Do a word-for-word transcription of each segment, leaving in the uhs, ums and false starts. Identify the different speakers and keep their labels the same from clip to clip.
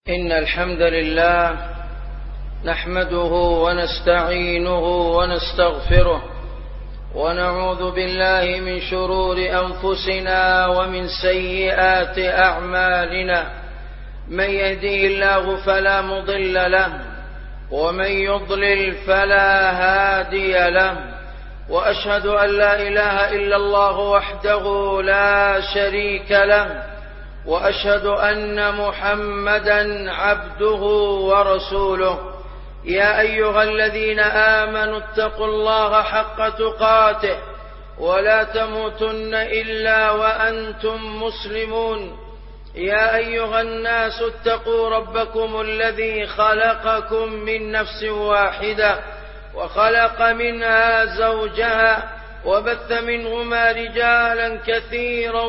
Speaker 1: إن الحمد لله نحمده ونستعينه ونستغفره ونعوذ بالله من شرور أنفسنا ومن سيئات أعمالنا. من يهديه الله فلا مضل له ومن يضلل فلا هادي له، وأشهد أن لا إله إلا الله وحده لا شريك له، وأشهد أن محمدا عبده ورسوله. يا أيها الذين آمنوا اتقوا الله حق تقاته ولا تموتن إلا وأنتم مسلمون. يا أيها الناس اتقوا ربكم الذي خلقكم من نفس واحدة وخلق منها زوجها وبث منهما رجالا كثيرا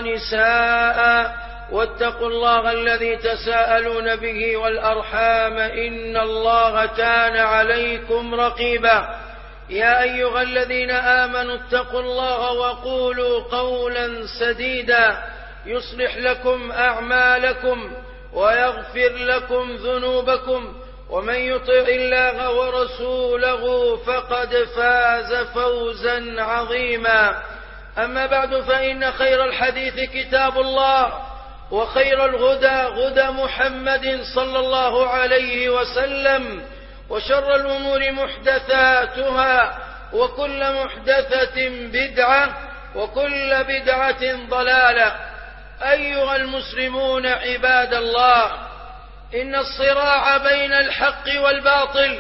Speaker 1: ونساء، واتقوا الله الذي تساءلون به والأرحام إن الله كان عليكم رقيبا. يا أيها الذين آمنوا اتقوا الله وقولوا قولا سديدا يصلح لكم أعمالكم ويغفر لكم ذنوبكم، ومن يطع الله ورسوله فقد فاز فوزا عظيما. أما بعد، فإن خير الحديث كتاب الله، وخير الهدى هدى محمد صلى الله عليه وسلم، وشر الأمور محدثاتها، وكل محدثة بدعة، وكل بدعة ضلالة. أيها المسلمون عباد الله، إن الصراع بين الحق والباطل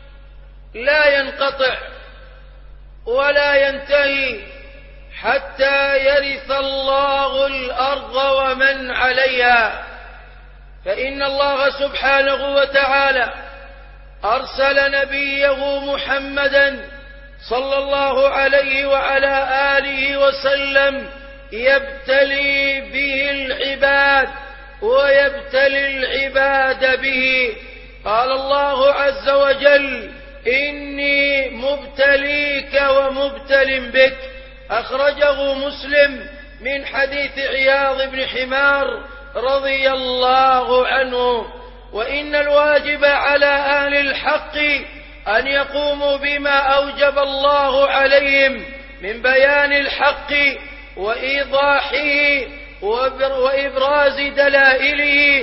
Speaker 1: لا ينقطع ولا ينتهي حتى يرث الله الأرض ومن عليها. فإن الله سبحانه وتعالى أرسل نبيه محمدا صلى الله عليه وعلى آله وسلم يبتلي به العباد ويبتلي العباد به. قال الله عز وجل: إني مبتليك ومبتل بك. أخرجه مسلم من حديث عياض بن حمار رضي الله عنه. وإن الواجب على أهل الحق أن يقوموا بما أوجب الله عليهم من بيان الحق وإيضاحه وإبراز دلائله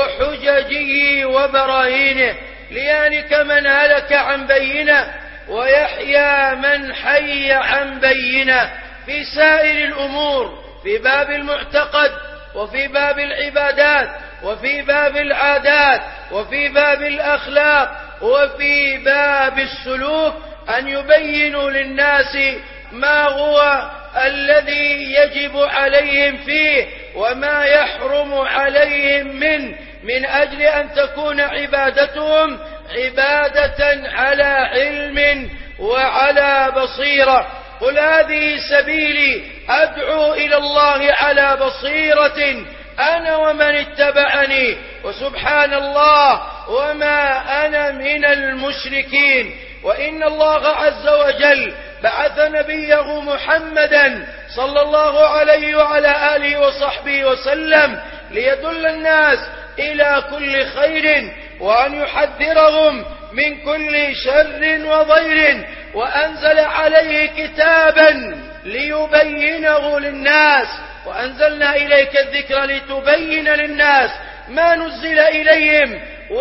Speaker 1: وحججه وبراهينه، ليهلك من هلك عن بينه ويحيى من حي عن بينه في سائر الأمور، في باب المعتقد، وفي باب العبادات، وفي باب العادات، وفي باب الأخلاق، وفي باب السلوك، أن يبينوا للناس ما هو الذي يجب عليهم فيه وما يحرم عليهم منه، من أجل أن تكون عبادتهم عبادة على علم وعلى بصيرة. قل هذه سبيلي أدعو إلى الله على بصيرة أنا ومن اتبعني، وسبحان الله وما أنا من المشركين. وإن الله عز وجل بعث نبيه محمدا صلى الله عليه وعلى آله وصحبه وسلم ليدل الناس إلى كل خير، وأن يحذرهم من كل شر وضير، وأنزل عليه كتابا ليبينه للناس. وأنزلنا إليك الذكر لتبين للناس ما نزل إليهم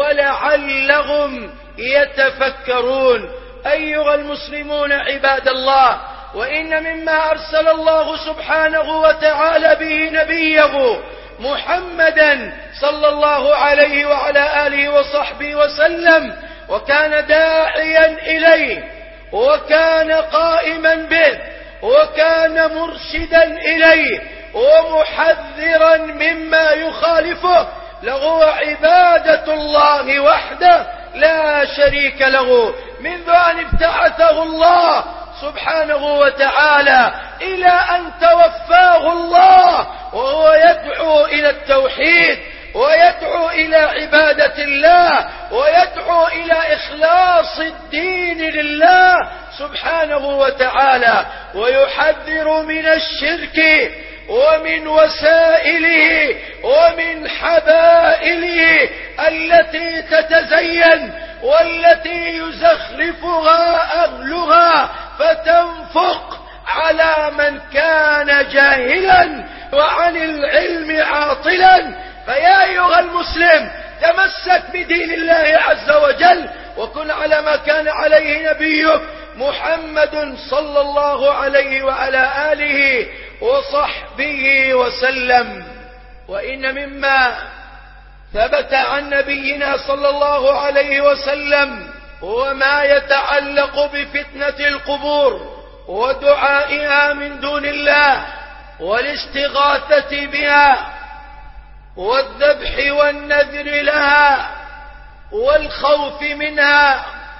Speaker 1: ولعلهم يتفكرون. أيها المسلمون عباد الله، وإن مما أرسل الله سبحانه وتعالى به نبيه محمدا صلى الله عليه وعلى آله وصحبه وسلم، وكان داعيا إليه، وكان قائما به، وكان مرشدا إليه، ومحذرا مما يخالفه، له عبادة الله وحده لا شريك له، منذ أن ابتعثه الله سبحانه وتعالى إلى أن توفاه الله، وهو يدعو إلى التوحيد، ويدعو إلى عبادة الله، ويدعو إلى إخلاص الدين لله سبحانه وتعالى، ويحذر من الشرك ومن وسائله ومن حبائله التي تتزين والتي يزخرفها أهلها فتنفق على من كان جاهلا وعن العلم عاطلا. فيا أيها المسلم تمسك بدين الله عز وجل وكن على ما كان عليه نبيك محمد صلى الله عليه وعلى آله وصحبه وسلم. وإن مما ثبت عن نبينا صلى الله عليه وسلم وما يتعلق بفتنة القبور ودعائها من دون الله والاستغاثة بها والذبح والنذر لها والخوف منها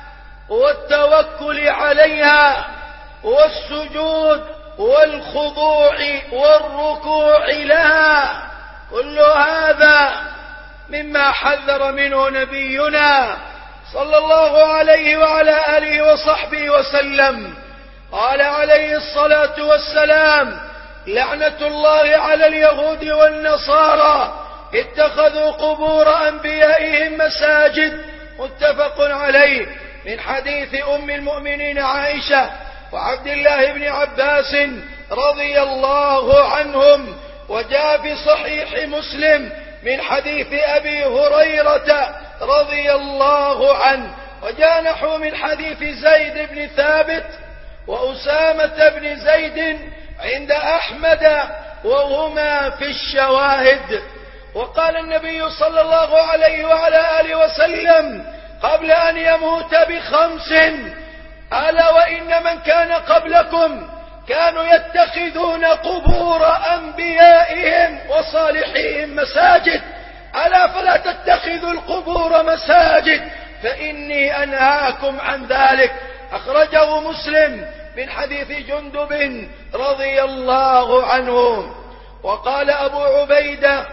Speaker 1: والتوكل عليها والسجود والخضوع والركوع لها، كل هذا مما حذر منه نبينا صلى الله عليه وعلى آله وصحبه وسلم. قال عليه الصلاة والسلام: لعنة الله على اليهود والنصارى اتخذوا قبور أنبيائهم مساجد. متفق عليه، من حديث أم المؤمنين عائشة وعبد الله بن عباس رضي الله عنهم. وجاء في صحيح مسلم من حديث أبي هريرة رضي الله عنه. وجاء نحو من حديث زيد بن ثابت وأسامة بن زيد عند أحمد وهما في الشواهد. وقال النبي صلى الله عليه وعلى آله وسلم قبل أن يموت بخمس: ألا وإن من كان قبلكم كانوا يتخذون قبور أنبيائهم وصالحيهم مساجد، ألا فلا تتخذوا القبور مساجد فإني أنهاكم عن ذلك. أخرجه مسلم من حديث جندب رضي الله عنه. وقال أبو عبيدة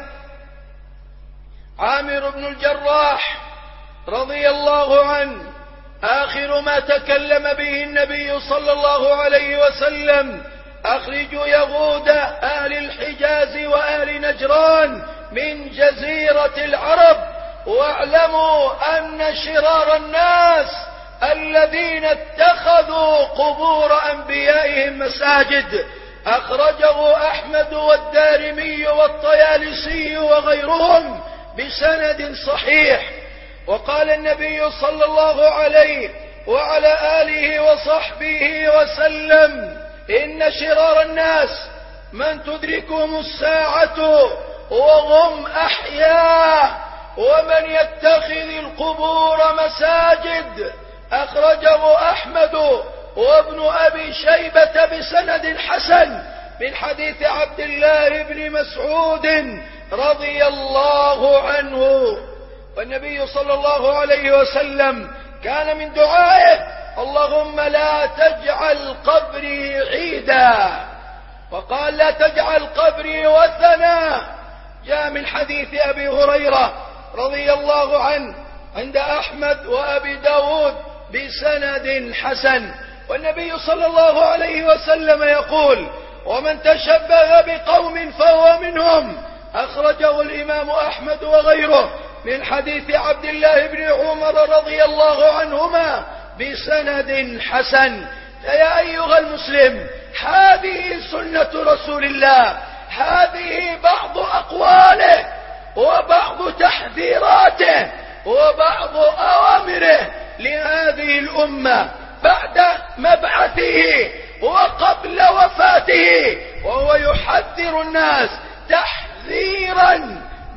Speaker 1: عامر بن الجراح رضي الله عنه: آخر ما تكلم به النبي صلى الله عليه وسلم: أخرجوا يهود أهل الحجاز وأهل نجران من جزيرة العرب، واعلموا أن شرار الناس الذين اتخذوا قبور أنبيائهم مساجد. أخرجه أحمد والدارمي والطيالسي وغيرهم بسند صحيح. وقال النبي صلى الله عليه وعلى آله وصحبه وسلم: إن شرار الناس من تدركهم الساعة وهم أحياء ومن يتخذ القبور مساجد. أخرجه أحمد وابن أبي شيبة بسند حسن من حديث عبد الله بن مسعود رضي الله عنه. والنبي صلى الله عليه وسلم كان من دعائه: اللهم لا تجعل قبري عيدا. وقال: لا تجعل قبري وثنا. جاء من حديث أبي هريرة رضي الله عنه عند أحمد وأبي داود بسند حسن. والنبي صلى الله عليه وسلم يقول: ومن تشبه بقوم فهو منهم. أخرجه الإمام أحمد وغيره من حديث عبد الله بن عمر رضي الله عنهما بسند حسن. فيا أيها المسلم، هذه سنة رسول الله، هذه بعض أقواله وبعض تحذيراته وبعض أوامره لهذه الأمة بعد مبعثه وقبل وفاته، وهو يحذر الناس تحذيرا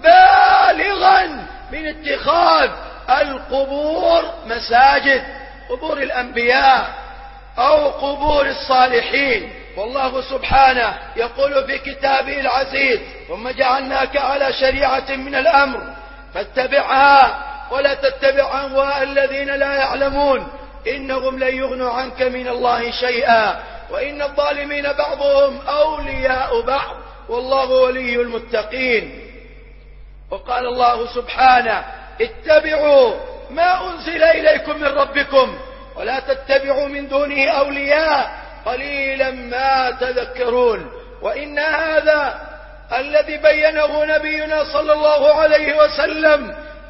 Speaker 1: بالغا من اتخاذ القبور مساجد، قبور الأنبياء أو قبور الصالحين. والله سبحانه يقول في كتابه العزيز: ثم جعلناك على شريعة من الأمر فاتبعها ولا تتبع أهواء الذين لا يعلمون إنهم لن يغنوا عنك من الله شيئا وإن الظالمين بعضهم أولياء بعض والله ولي المتقين. وقال الله سبحانه: اتبعوا ما أنزل إليكم من ربكم ولا تتبعوا من دونه أولياء قليلا ما تذكرون. وإن هذا الذي بينه نبينا صلى الله عليه وسلم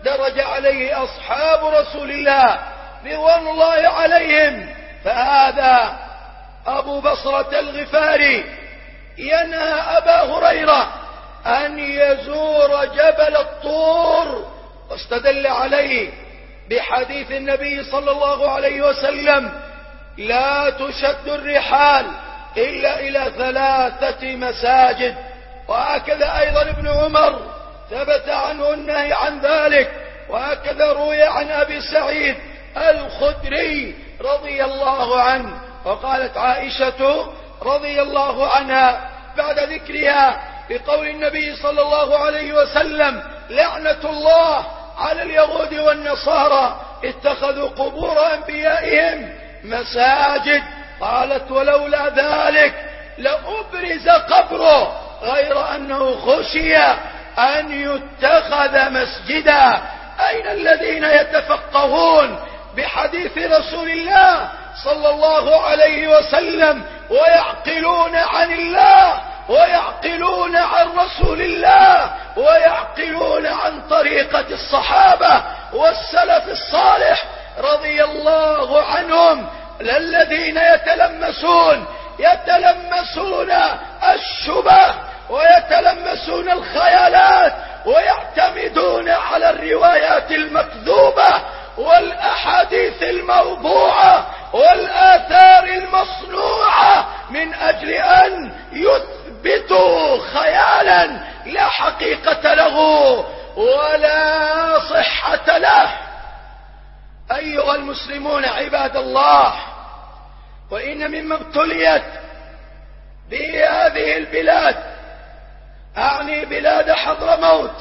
Speaker 1: درج عليه أصحاب رسول الله رضوان الله عليهم. فهذا أبو بصرة الغفاري ينهى أبا هريرة أن يزور جبل الطور، واستدل عليه بحديث النبي صلى الله عليه وسلم: لا تشد الرحال إلا إلى ثلاثة مساجد. وهكذا أيضا ابن عمر ثبت عنه النهي عن ذلك، وهكذا روي عن أبي سعيد الخدري رضي الله عنه. وقالت عائشة رضي الله عنها بعد ذكرها بقول النبي صلى الله عليه وسلم: لعنة الله على اليهود والنصارى اتخذوا قبور أنبيائهم مساجد. قالت: ولولا ذلك لأبرز قبره، غير أنه خشي أن يتخذ مسجدا. أين الذين يتفقهون بحديث رسول الله صلى الله عليه وسلم ويعقلون عن الله ويعقلون عن رسول الله ويعقلون عن طريقة الصحابة والسلف الصالح رضي الله عنهم، الذين يتلمسون يتلمسون الشبه ويتلمسون الخيالات ويعتمدون على الروايات المكذوبة والأحاديث الموضوعة والآثار المصنوعة من أجل أن يثبتوا خيالا لا حقيقة له ولا صحة له. أيها المسلمون عباد الله، وإن مما ابتليت به هذه البلاد، أعني بلاد حضرموت،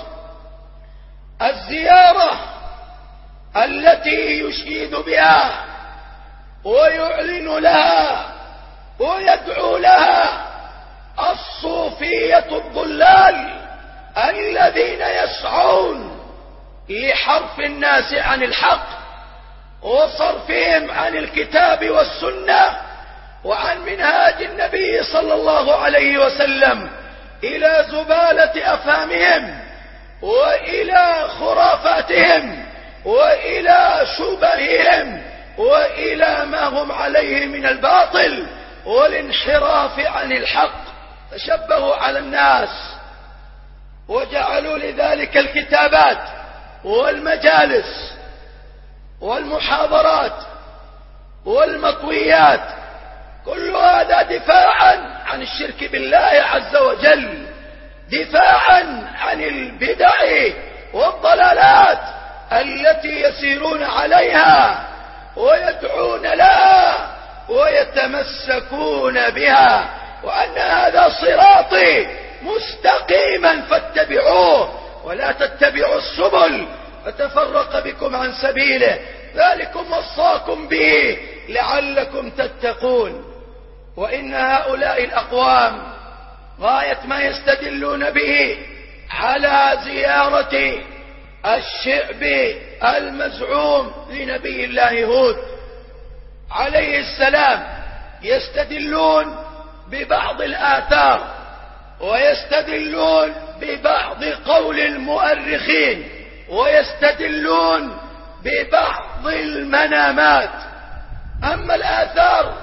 Speaker 1: الزيارة التي يشيد بها ويعلن لها ويدعو لها الصوفية الضلال الذين يسعون لحرف الناس عن الحق وصرفهم عن الكتاب والسنة وعن منهاج النبي صلى الله عليه وسلم إلى زبالة أفهامهم وإلى خرافاتهم وإلى شبههم وإلى ما هم عليه من الباطل والانحراف عن الحق. تشبهوا على الناس وجعلوا لذلك الكتابات والمجالس والمحاضرات والمطويات، كل هذا دفاعا عن الشرك بالله عز وجل، دفاعا عن البدع والضلالات التي يسيرون عليها ويدعون لها ويتمسكون بها، وأن هذا صراطي مستقيما فاتبعوه ولا تتبعوا السبل فتفرق بكم عن سبيله، ذلكم وصاكم به لعلكم تتقون. وإن هؤلاء الأقوام غاية ما يستدلون به على زيارة الشعب المزعوم لنبي الله هود عليه السلام، يستدلون ببعض الآثار ويستدلون ببعض قول المؤرخين ويستدلون ببعض المنامات. أما الآثار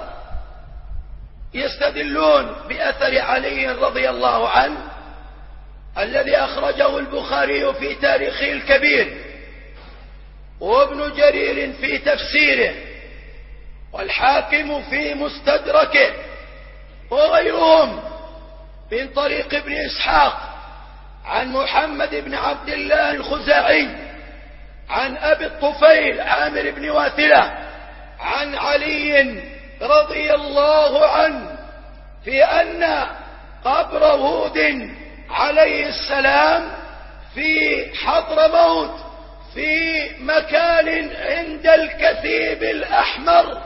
Speaker 1: يستدلون بأثر علي رضي الله عنه الذي أخرجه البخاري في تاريخه الكبير وابن جرير في تفسيره والحاكم في مستدركه وغيرهم من طريق ابن إسحاق عن محمد بن عبد الله الخزاعي عن أبي الطفيل عامر بن واثلة عن علي رضي الله عنه في أن قبر هود عليه السلام في حضرموت في مكان عند الكثيب الأحمر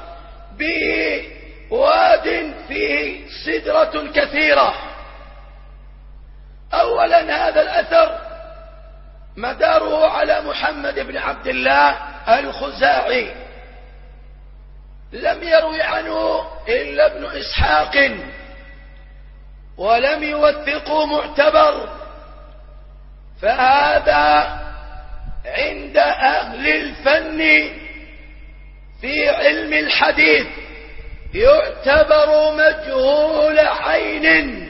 Speaker 1: بواد فيه سدرة كثيرة. أولا هذا الأثر مداره على محمد بن عبد الله الخزاعي، لم يروي عنه إلا ابن إسحاق ولم يوثقه معتبر، فهذا عند أهل الفن في علم الحديث يعتبر مجهول عين،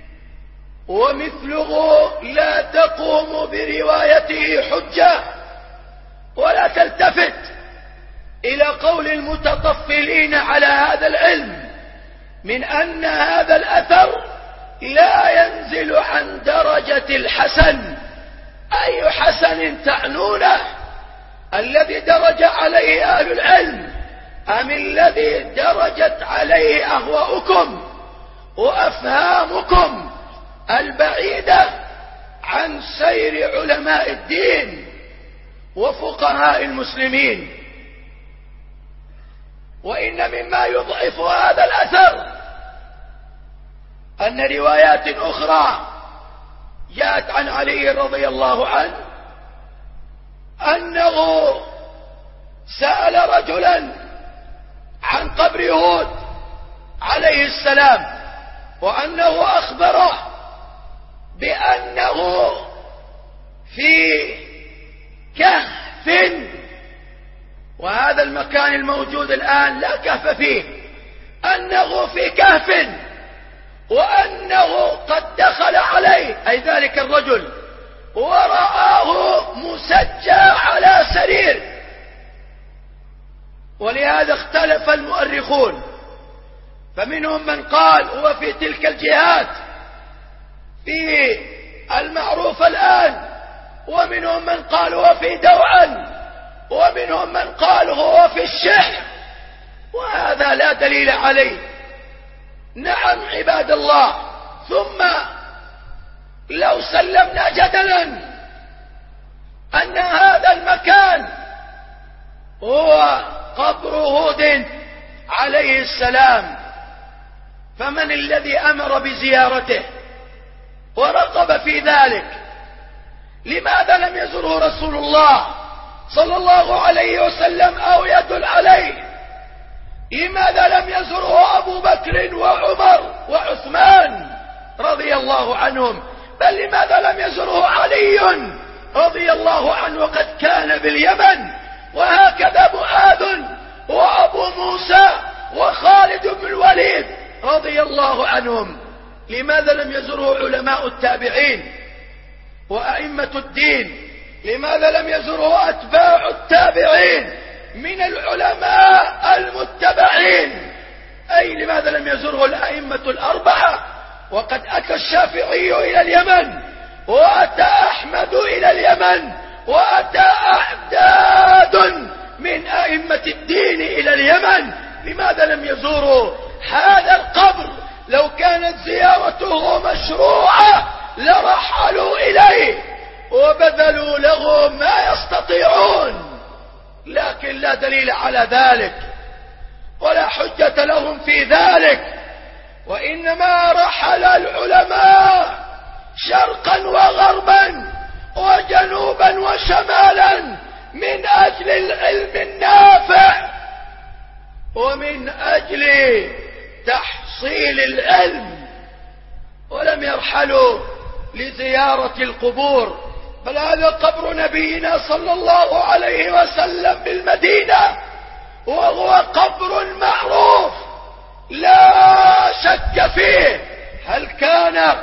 Speaker 1: ومثله لا تقوم بروايته حجة، ولا تلتفت إلى قول المتطفلين على هذا العلم من أن هذا الأثر لا ينزل عن درجة الحسن. أي حسن تعنونه؟ الذي درج عليه أهل العلم أم الذي درجت عليه أهواؤكم وأفهامكم البعيدة عن سير علماء الدين وفقهاء المسلمين؟ وإن مما يضعف هذا الأثر أن روايات أخرى جاءت عن علي رضي الله عنه أنه سأل رجلا عن قبر هود عليه السلام، وأنه أخبره بأنه في كهف، وهذا المكان الموجود الآن لا كهف فيه، أنه في كهف، وأنه قد دخل عليه أي ذلك الرجل ورآه مسجى على سرير. ولهذا اختلف المؤرخون، فمنهم من قال هو في تلك الجهات في المعروف الآن، ومنهم من قال هو في دوعا، ومنهم من قال هو في الشحر، وهذا لا دليل عليه. نعم عباد الله، ثم لو سلمنا جدلا أن هذا المكان هو قبر هود عليه السلام، فمن الذي أمر بزيارته ورغب في ذلك؟ لماذا لم يزره رسول الله صلى الله عليه وسلم أو يدل عليه؟ لماذا لم يزره أبو بكر وعمر وعثمان رضي الله عنهم؟ بل لماذا لم يزره علي رضي الله عنه وقد كان باليمن؟ وهكذا معاذ وأبو موسى وخالد بن الوليد رضي الله عنهم. لماذا لم يزره علماء التابعين وأئمة الدين؟ لماذا لم يزره أتباع التابعين من العلماء المتبعين؟ أي لماذا لم يزره الأئمة الأربعة؟ وقد أتى الشافعي إلى اليمن، وأتى أحمد إلى اليمن، وأتى أعداد من أئمة الدين إلى اليمن. لماذا لم يزوروا هذا القبر؟ لو كانت زيارته مشروعة لرحلوا إليه وبذلوا له ما يستطيعون، لكن لا دليل على ذلك ولا حجة لهم في ذلك. وإنما رحل العلماء شرقا وغربا وجنوبا وشمالا من أجل العلم النافع ومن أجل تحصيل العلم، ولم يرحلوا لزيارة القبور. بل هذا قبر نبينا صلى الله عليه وسلم بالمدينة، وهو قبر معروف لا شك فيه. هل كان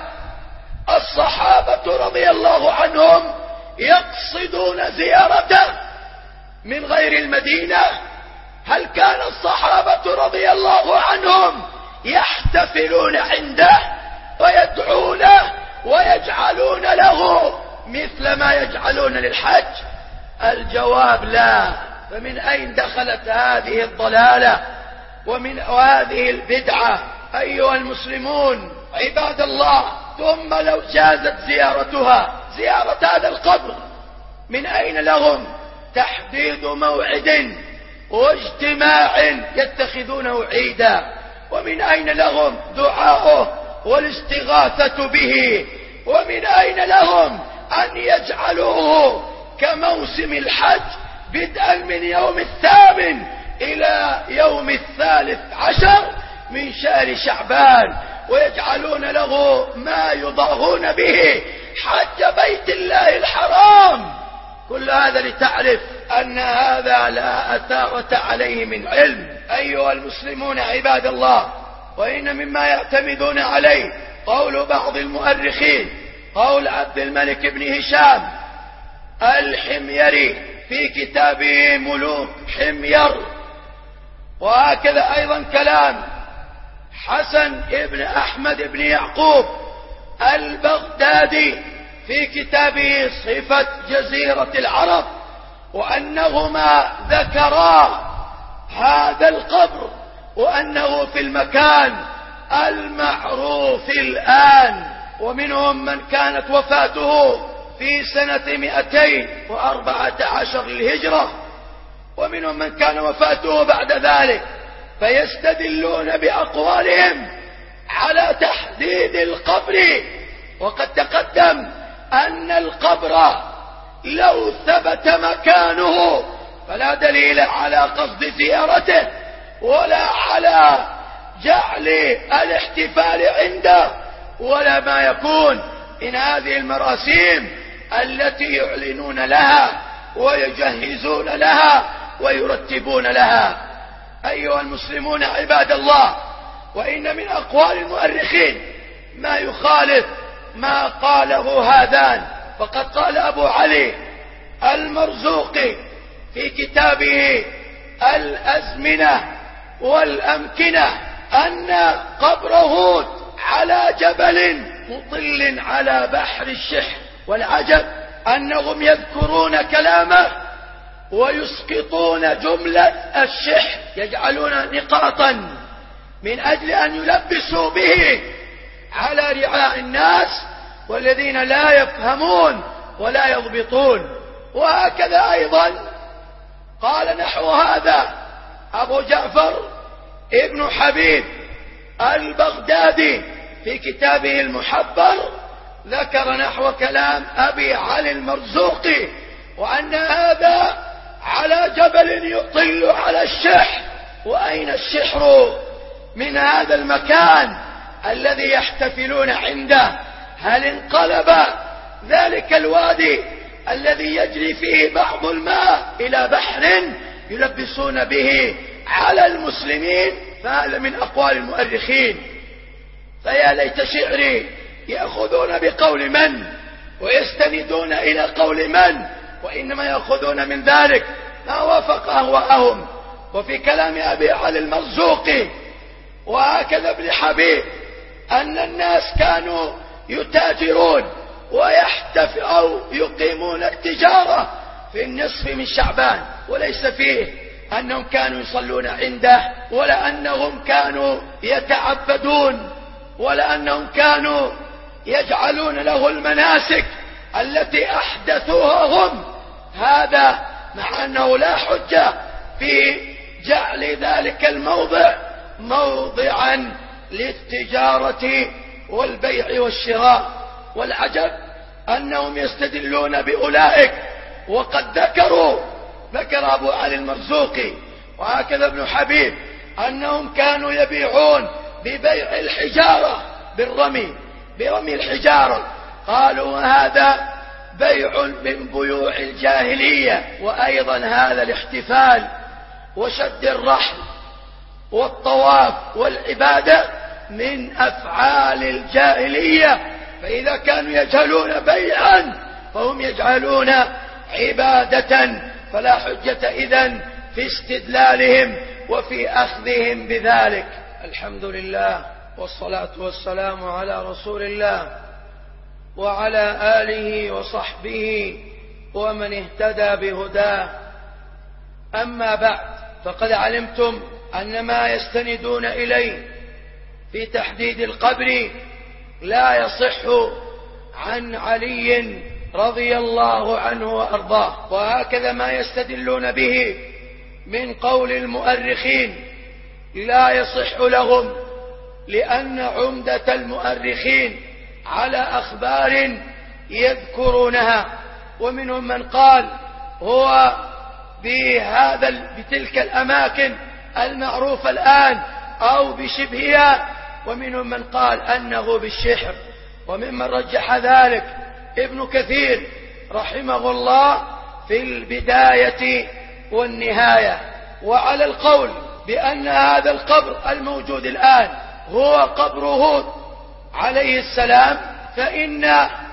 Speaker 1: الصحابة رضي الله عنهم يقصدون زيارته من غير المدينة؟ هل كان الصحابة رضي الله عنهم يحتفلون عنده ويدعونه ويجعلون له مثل ما يجعلون للحج؟ الجواب لا. فمن أين دخلت هذه الضلالة ومن هذه البدعة أيها المسلمون عباد الله؟ ثم لو جازت زيارتها، زيارة هذا القبر، من أين لهم تحديد موعد واجتماع يتخذونه عيدا؟ ومن أين لهم دعاؤه والاستغاثة به؟ ومن أين لهم أن يجعلوه كموسم الحج بدءا من يوم الثامن إلى يوم الثالث عشر من شهر شعبان، ويجعلون له ما يضاهون به حج بيت الله الحرام؟ كل هذا لتعرف أن هذا لا أثارة عليه من علم. أيها المسلمون عباد الله، وإن مما يعتمدون عليه قول بعض المؤرخين، قول عبد الملك بن هشام الحميري في كتابه ملوك حمير، وهكذا أيضا كلام حسن ابن أحمد بن يعقوب البغدادي في كتابه صفة جزيرة العرب، وأنهما ذكرا هذا القبر وأنه في المكان المعروف الآن. ومنهم من كانت وفاته في سنة مئتين وأربعة عشر للهجرة، ومنهم من كان وفاته بعد ذلك، فيستدلون بأقوالهم على تحديد القبر. وقد تقدم أن القبر لو ثبت مكانه فلا دليل على قصد زيارته ولا على جعل الاحتفال عنده ولا ما يكون من هذه المراسيم التي يعلنون لها ويجهزون لها ويرتبون لها. أيها المسلمون عباد الله، وإن من أقوال المؤرخين ما يخالف ما قاله هذان. فقد قال أبو علي المرزوقي في كتابه الأزمنة والأمكنة أن قبر هود على جبل مطل على بحر الشح، والعجب أنهم يذكرون كلامه ويسقطون جملة الشح، يجعلون نقاطا من أجل أن يلبسوا به على رعاء الناس والذين لا يفهمون ولا يضبطون. وهكذا أيضا قال نحو هذا أبو جعفر ابن حبيب البغدادي في كتابه المحبر، ذكر نحو كلام أبي علي المرزوقي، وأن هذا على جبل يطل على الشح. وأين الشحر من هذا المكان الذي يحتفلون عنده؟ هل انقلب ذلك الوادي الذي يجري فيه بعض الماء إلى بحر يلبسون به على المسلمين؟ فهذا من أقوال المؤرخين. فيا ليت شعري يأخذون بقول من ويستندون إلى قول من، وإنما يأخذون من ذلك ما وافق أهواءهم. وفي كلام أبي علي المرزوقي وهكذا ابن حبيب أن الناس كانوا يتاجرون ويحتف أو يقيمون التجارة في النصف من شعبان، وليس فيه أنهم كانوا يصلون عنده ولا أنهم كانوا يتعبدون ولا أنهم كانوا يجعلون له المناسك التي أحدثوها هم. هذا مع أنه لا حجة في جعل ذلك الموضع موضعا للتجارة والبيع والشراء. والعجب أنهم يستدلون بأولئك وقد ذكروا ذكر أبو علي المرزوقي وهكذا ابن حبيب أنهم كانوا يبيعون ببيع الحجارة بالرمي برمي الحجارة. قالوا هذا بيع من بيوع الجاهلية. وأيضا هذا الاحتفال وشد الرحل والطواف والعبادة من أفعال الجاهلية. فإذا كانوا يجهلون بيعا فهم يجهلون عبادة، فلا حجة إذن في استدلالهم وفي أخذهم بذلك. الحمد لله والصلاة والسلام على رسول الله وعلى آله وصحبه ومن اهتدى بهداه. أما بعد، فقد علمتم أن ما يستندون إليه في تحديد القبر لا يصح عن علي رضي الله عنه وأرضاه، وهكذا ما يستدلون به من قول المؤرخين لا يصح لهم، لأن عمدة المؤرخين على أخبار يذكرونها. ومنهم من قال هو بهذا بتلك الأماكن المعروفة الآن أو بشبهها، ومنهم من قال أنه بالشحر. وممن رجح ذلك ابن كثير رحمه الله في البداية والنهاية. وعلى القول بأن هذا القبر الموجود الآن هو قبر هود عليه السلام، فإن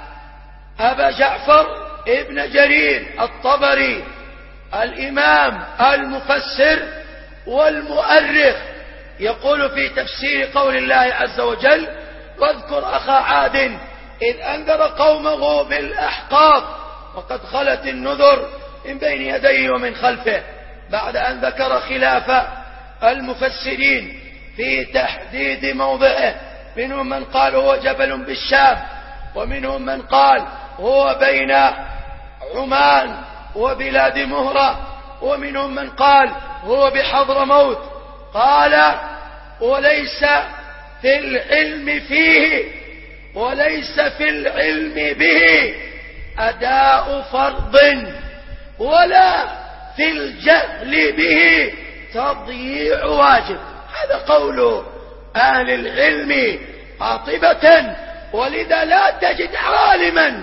Speaker 1: أبا جعفر ابن جرير الطبري الإمام المفسر والمؤرخ يقول في تفسير قول الله عز وجل: واذكر أخا عاد إذ أنذر قومه بالأحقاف وقد خلت النذر من بين يديه ومن خلفه، بعد أن ذكر خلاف المفسرين في تحديد موضعه. منهم من قال هو جبل بالشام، ومنهم من قال هو بين عمان وبلاد مهرة، ومنهم من قال هو بحضرموت. قال: وليس في العلم فيه وليس في العلم به أداء فرض، ولا في الجهل به تضييع واجب. هذا قول أهل العلم قاطبة، ولذا لا تجد عالما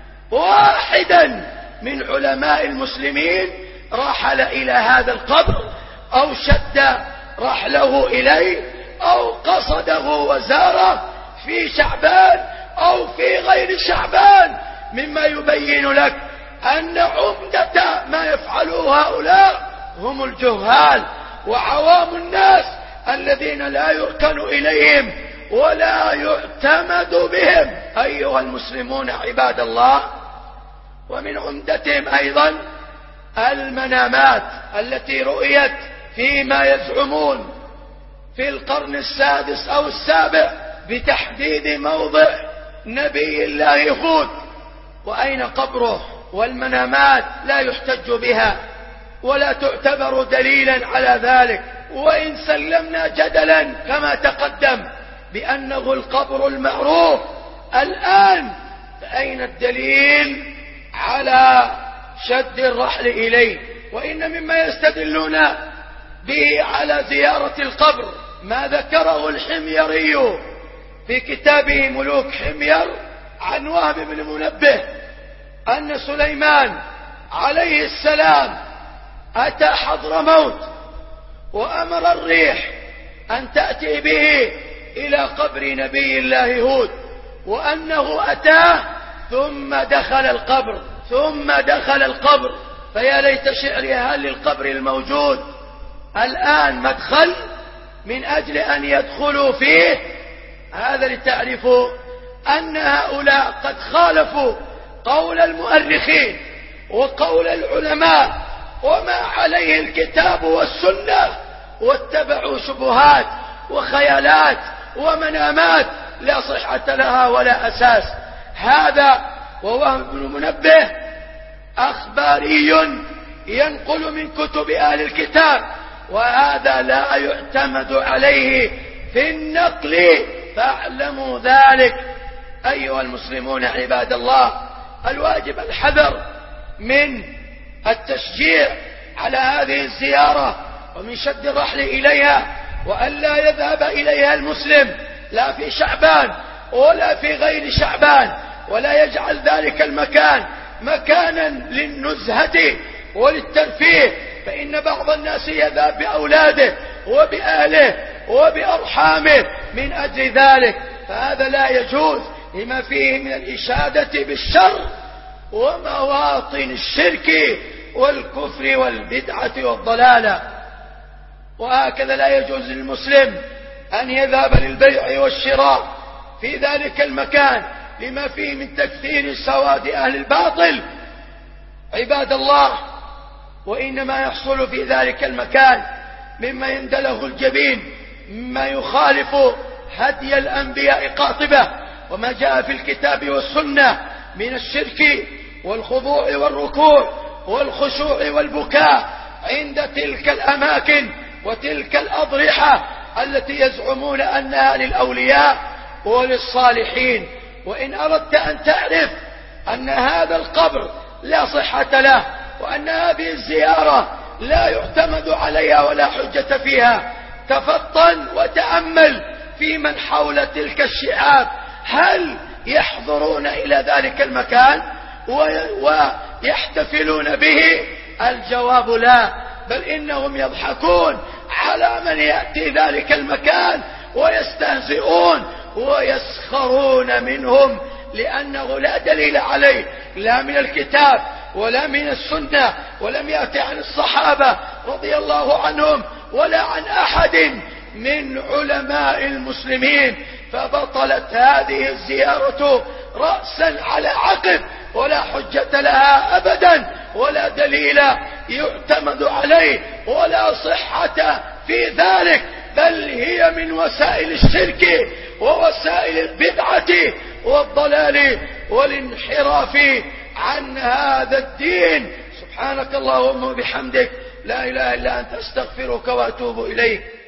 Speaker 1: واحدا من علماء المسلمين رحل إلى هذا القبر أو شد رحله إليه أو قصده وزاره في شعبان أو في غير شعبان، مما يبين لك أن عمدة ما يفعله هؤلاء هم الجهال وعوام الناس الذين لا يركن إليهم ولا يعتمد بهم أيها المسلمون عباد الله. ومن عمدتهم أيضا المنامات التي رؤيت فيما يزعمون في القرن السادس أو السابع بتحديد موضع نبي الله هود وأين قبره، والمنامات لا يحتج بها ولا تعتبر دليلا على ذلك. وإن سلمنا جدلا كما تقدم بأنه القبر المعروف الآن، فأين الدليل على شد الرحل إليه؟ وإن مما يستدلون به على زيارة القبر ما ذكره الحميري في كتابه ملوك حمير عن وهب بن منبه أن سليمان عليه السلام أتى حضرموت وأمر الريح أن تأتي به إلى قبر نبي الله هود، وأنه أتاه ثم دخل القبر ثم دخل القبر. فيا ليت شعري هل للقبر الموجود الآن مدخل من أجل أن يدخلوا فيه؟ هذا لتعرفوا أن هؤلاء قد خالفوا قول المؤرخين وقول العلماء وما عليه الكتاب والسنة، واتبعوا شبهات وخيالات ومنامات لا صحة لها ولا أساس. هذا ووهب بن منبه أخباري ينقل من كتب أهل الكتاب، وهذا لا يعتمد عليه في النقل، فاعلموا ذلك أيها المسلمون عباد الله. الواجب الحذر من التشجيع على هذه الزيارة ومن شد الرحل إليها، وأن لا يذهب إليها المسلم لا في شعبان ولا في غير شعبان، ولا يجعل ذلك المكان مكانا للنزهة وللترفيه، فإن بعض الناس يذهب بأولاده وبأهله وبأرحامه من أجل ذلك، فهذا لا يجوز لما فيه من الإشادة بالشر ومواطن الشرك والكفر والبدعة والضلالة. وهكذا لا يجوز للمسلم أن يذهب للبيع والشراء في ذلك المكان لما فيه من تكثير سواد أهل الباطل عباد الله. وإنما يحصل في ذلك المكان مما يندله الجبين مما يخالف هدي الأنبياء قاطبة وما جاء في الكتاب والسنة من الشرك والخضوع والركوع والخشوع والبكاء عند تلك الأماكن وتلك الأضرحة التي يزعمون أنها للأولياء وللصالحين. وإن أردت أن تعرف أن هذا القبر لا صحة له وأن هذه الزيارة لا يعتمد عليها ولا حجة فيها، تفطن وتأمل في من حول تلك الشعاب، هل يحضرون إلى ذلك المكان يحتفلون به؟ الجواب لا، بل إنهم يضحكون على من يأتي ذلك المكان ويستهزئون ويسخرون منهم، لأنه لا دليل عليه، لا من الكتاب ولا من السنة، ولم يأتي عن الصحابة رضي الله عنهم ولا عن أحد من علماء المسلمين. فبطلت هذه الزيارة رأسا على عقب، ولا حجة لها أبدا، ولا دليل يعتمد عليه، ولا صحة في ذلك، بل هي من وسائل الشرك ووسائل البدعة والضلال والانحراف عن هذا الدين. سبحانك اللهم وبحمدك، لا إله إلا أنت، أستغفرك وأتوب إليك.